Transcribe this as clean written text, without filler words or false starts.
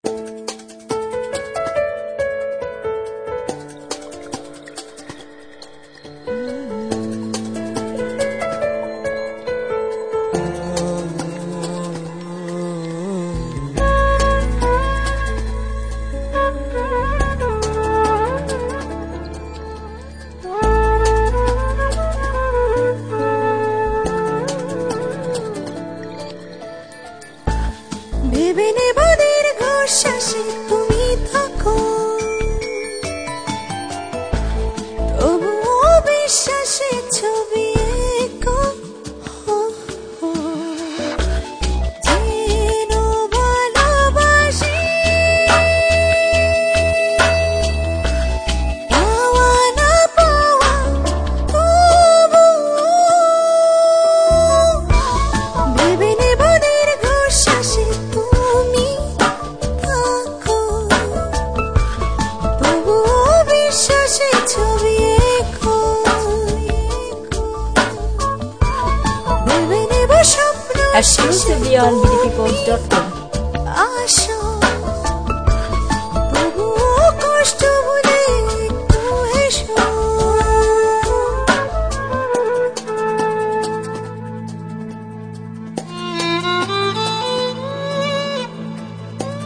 ভেবে নেব দীর্ঘশ্বাসে তুমি থাকো, তবুও বিশ্বাসে ছবি এঁকো। যেন ভালোবাসি পাওয়া না পাওয়া, তবুও ভেবে নেব দীর্ঘশ্বাসে তুমি থাকো, তবুও বিশ্বাসে ছবি এঁকো। ভেবে নেব স্বপ্ন Exclusively on bdppost.com.